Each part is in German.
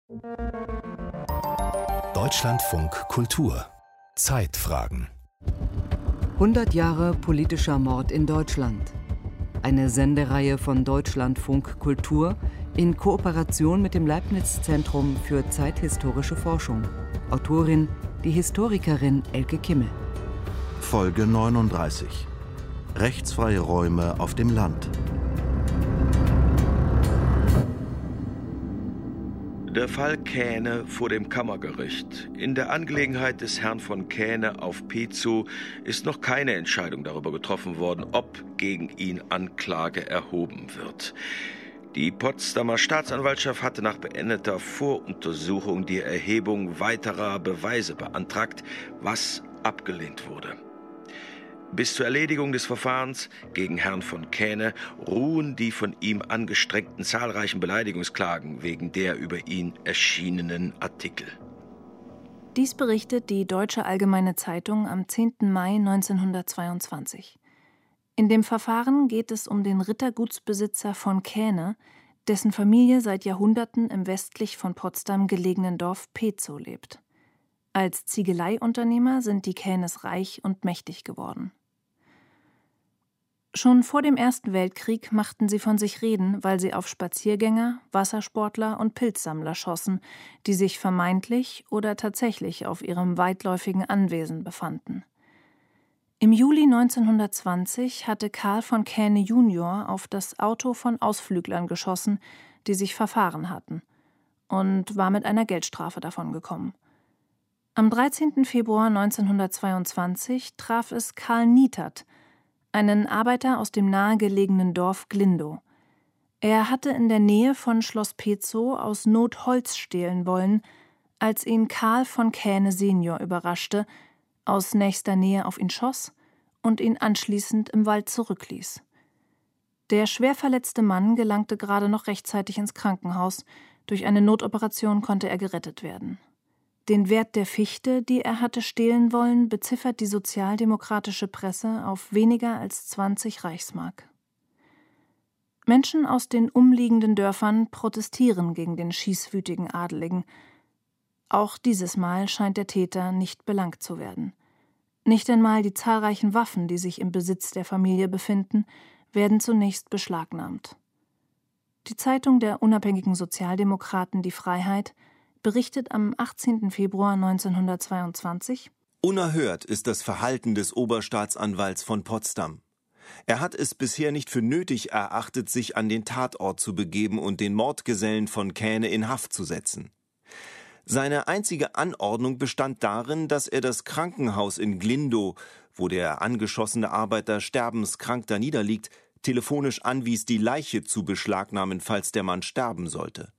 Deutschlandfunk Kultur Zeitfragen 100 Jahre politischer Mord in Deutschland. Eine Sendereihe von Deutschlandfunk Kultur in Kooperation mit dem Leibniz-Zentrum für zeithistorische Forschung. Autorin die Historikerin Elke Kimmel. Folge 39. Rechtsfreie Räume auf dem Land. Der Fall Kähne vor dem Kammergericht. In der Angelegenheit des Herrn von Kähne auf Pezow ist noch keine Entscheidung darüber getroffen worden, ob gegen ihn Anklage erhoben wird. Die Potsdamer Staatsanwaltschaft hatte nach beendeter Voruntersuchung die Erhebung weiterer Beweise beantragt, was abgelehnt wurde. Bis zur Erledigung des Verfahrens gegen Herrn von Kähne ruhen die von ihm angestrengten zahlreichen Beleidigungsklagen wegen der über ihn erschienenen Artikel. Dies berichtet die Deutsche Allgemeine Zeitung am 10. Mai 1922. In dem Verfahren geht es um den Rittergutsbesitzer von Kähne, dessen Familie seit Jahrhunderten im westlich von Potsdam gelegenen Dorf Pezow lebt. Als Ziegeleiunternehmer sind die Kähnes reich und mächtig geworden. Schon vor dem Ersten Weltkrieg machten sie von sich reden, weil sie auf Spaziergänger, Wassersportler und Pilzsammler schossen, die sich vermeintlich oder tatsächlich auf ihrem weitläufigen Anwesen befanden. Im Juli 1920 hatte Karl von Kähne junior auf das Auto von Ausflüglern geschossen, die sich verfahren hatten, und war mit einer Geldstrafe davongekommen. Am 13. Februar 1922 traf es Karl Nietert, einen Arbeiter aus dem nahegelegenen Dorf Glindow. Er hatte in der Nähe von Schloss Pezow aus Not Holz stehlen wollen, als ihn Karl von Kähne senior überraschte, aus nächster Nähe auf ihn schoss und ihn anschließend im Wald zurückließ. Der schwer verletzte Mann gelangte gerade noch rechtzeitig ins Krankenhaus. Durch eine Notoperation konnte er gerettet werden. Den Wert der Fichte, die er hatte stehlen wollen, beziffert die sozialdemokratische Presse auf weniger als 20 Reichsmark. Menschen aus den umliegenden Dörfern protestieren gegen den schießwütigen Adeligen. Auch dieses Mal scheint der Täter nicht belangt zu werden. Nicht einmal die zahlreichen Waffen, die sich im Besitz der Familie befinden, werden zunächst beschlagnahmt. Die Zeitung der unabhängigen Sozialdemokraten Die Freiheit berichtet am 18. Februar 1922: Unerhört ist das Verhalten des Oberstaatsanwalts von Potsdam. Er hat es bisher nicht für nötig erachtet, sich an den Tatort zu begeben und den Mordgesellen von Kähne in Haft zu setzen. Seine einzige Anordnung bestand darin, dass er das Krankenhaus in Glindow, wo der angeschossene Arbeiter sterbenskrank daniederliegt, telefonisch anwies, die Leiche zu beschlagnahmen, falls der Mann sterben sollte.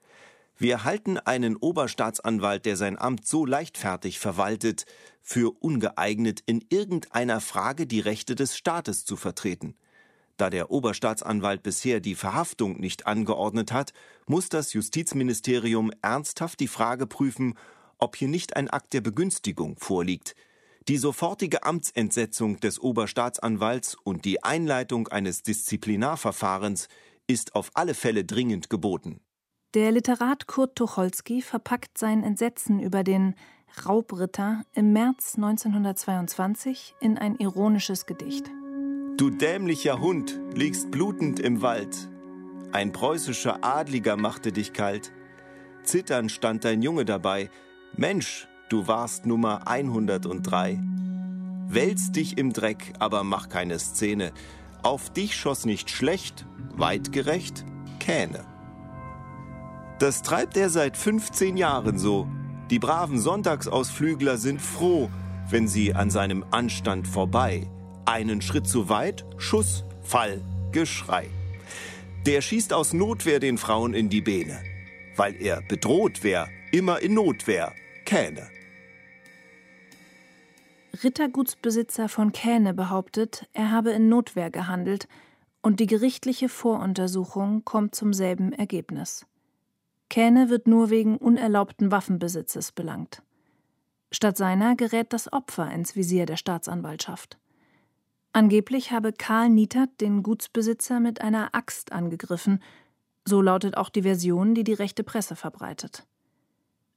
Wir halten einen Oberstaatsanwalt, der sein Amt so leichtfertig verwaltet, für ungeeignet, in irgendeiner Frage die Rechte des Staates zu vertreten. Da der Oberstaatsanwalt bisher die Verhaftung nicht angeordnet hat, muss das Justizministerium ernsthaft die Frage prüfen, ob hier nicht ein Akt der Begünstigung vorliegt. Die sofortige Amtsentsetzung des Oberstaatsanwalts und die Einleitung eines Disziplinarverfahrens ist auf alle Fälle dringend geboten. Der Literat Kurt Tucholsky verpackt sein Entsetzen über den Raubritter im März 1922 in ein ironisches Gedicht. Du dämlicher Hund, liegst blutend im Wald. Ein preußischer Adliger machte dich kalt. Zitternd stand dein Junge dabei. Mensch, du warst Nummer 103. Wälz dich im Dreck, aber mach keine Szene. Auf dich schoss nicht schlecht, weitgerecht, Kähne. Das treibt er seit 15 Jahren so. Die braven Sonntagsausflügler sind froh, wenn sie an seinem Anstand vorbei. Einen Schritt zu weit, Schuss, Fall, Geschrei. Der schießt aus Notwehr den Frauen in die Beine. Weil er bedroht wär, immer in Notwehr, Kähne. Rittergutsbesitzer von Kähne behauptet, er habe in Notwehr gehandelt, und die gerichtliche Voruntersuchung kommt zum selben Ergebnis. Kähne wird nur wegen unerlaubten Waffenbesitzes belangt. Statt seiner gerät das Opfer ins Visier der Staatsanwaltschaft. Angeblich habe Karl Nietert den Gutsbesitzer mit einer Axt angegriffen. So lautet auch die Version, die die rechte Presse verbreitet.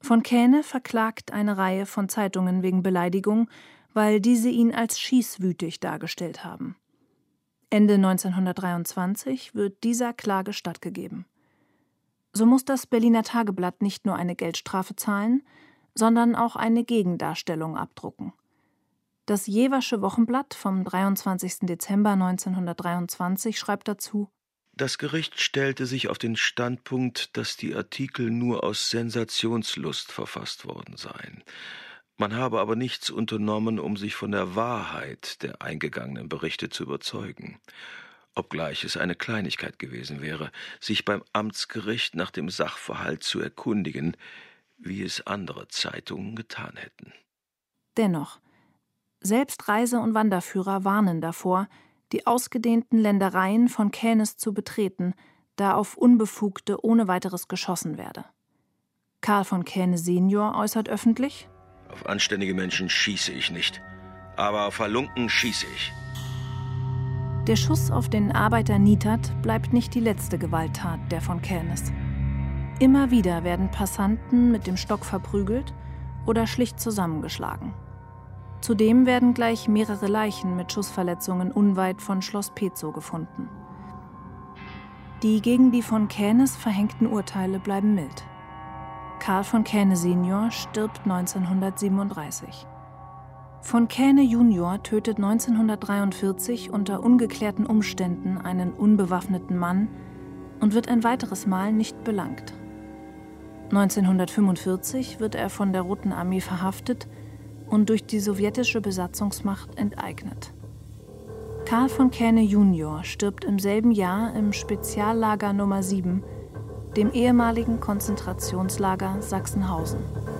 Von Kähne verklagt eine Reihe von Zeitungen wegen Beleidigung, weil diese ihn als schießwütig dargestellt haben. Ende 1923 wird dieser Klage stattgegeben. So muss das Berliner Tageblatt nicht nur eine Geldstrafe zahlen, sondern auch eine Gegendarstellung abdrucken. Das Jeversche Wochenblatt vom 23. Dezember 1923 schreibt dazu: Das Gericht stellte sich auf den Standpunkt, dass die Artikel nur aus Sensationslust verfasst worden seien. Man habe aber nichts unternommen, um sich von der Wahrheit der eingegangenen Berichte zu überzeugen. Obgleich es eine Kleinigkeit gewesen wäre, sich beim Amtsgericht nach dem Sachverhalt zu erkundigen, wie es andere Zeitungen getan hätten. Dennoch, selbst Reise- und Wanderführer warnen davor, die ausgedehnten Ländereien von Kähnes zu betreten, da auf Unbefugte ohne weiteres geschossen werde. Karl von Kähne senior äußert öffentlich: Auf anständige Menschen schieße ich nicht, aber auf Halunken schieße ich. Der Schuss auf den Arbeiter Nietert bleibt nicht die letzte Gewalttat der von Kähnes. Immer wieder werden Passanten mit dem Stock verprügelt oder schlicht zusammengeschlagen. Zudem werden gleich mehrere Leichen mit Schussverletzungen unweit von Schloss Pezow gefunden. Die gegen die von Kähnes verhängten Urteile bleiben mild. Karl von Kähne senior stirbt 1937. Von Kähne junior tötet 1943 unter ungeklärten Umständen einen unbewaffneten Mann und wird ein weiteres Mal nicht belangt. 1945 wird er von der Roten Armee verhaftet und durch die sowjetische Besatzungsmacht enteignet. Karl von Kähne junior stirbt im selben Jahr im Speziallager Nummer 7, dem ehemaligen Konzentrationslager Sachsenhausen.